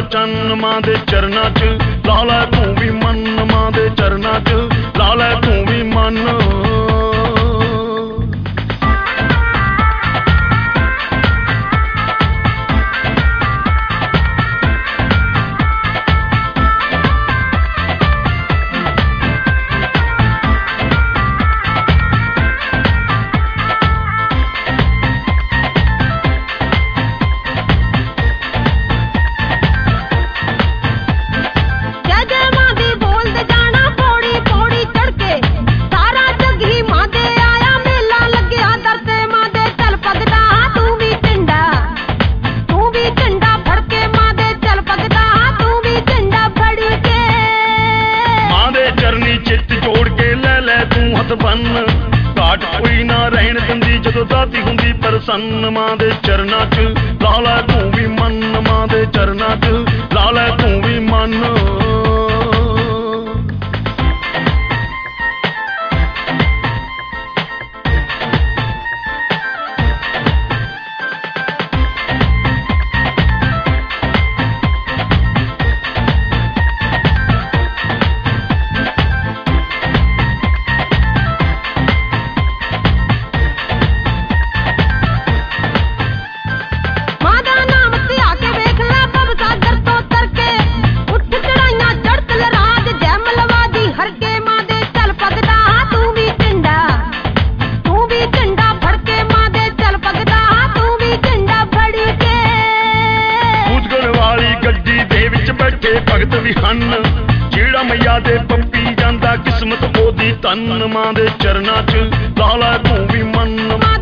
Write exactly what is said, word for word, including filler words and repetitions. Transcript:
ਚੰਨ ਮਾਂ ਦੇ ਚਰਨਾਂ 'ਚ, ਲਾ ਲੈ ਤੂੰ ਵੀ ਮਨ ਮਾਂ ਦੇ ਚਰਨਾਂ 'ਚ, ਲਾ ਲੈ ਤੂੰ ਵੀ ਮਨ। ਘਾਟ ਕੋਈ ਨਾ ਰਹਿਣ ਦਿੰਦੀ ਜਦੋਂ ਦਾਦੀ ਹੁੰਦੀ ਪ੍ਰਸੰਨ ਮਾਂ ਦੇ ਚਰਨਾਂ 'ਚ, ਲਾ ਲੈ ਤੂੰ ਵੀ ਮਨ ਮਾਂ ਦੇ ਚਰਨਾਂ 'ਚ, ਲਾ ਲੈ ਤੂੰ ਵੀ ਮਨ। ਭਗਤ ਵੀ ਹਨ ਜਿਹੜਾ ਮਈਆ ਦੇ ਪੱਪੀ ਜਾਂਦਾ, ਕਿਸਮਤ ਉਹਦੀ ਤਨ ਮਾਂ ਦੇ ਚਰਨਾਂ 'ਚ, ਲਾ ਲੈ ਤੂੰ ਵੀ ਮਨ।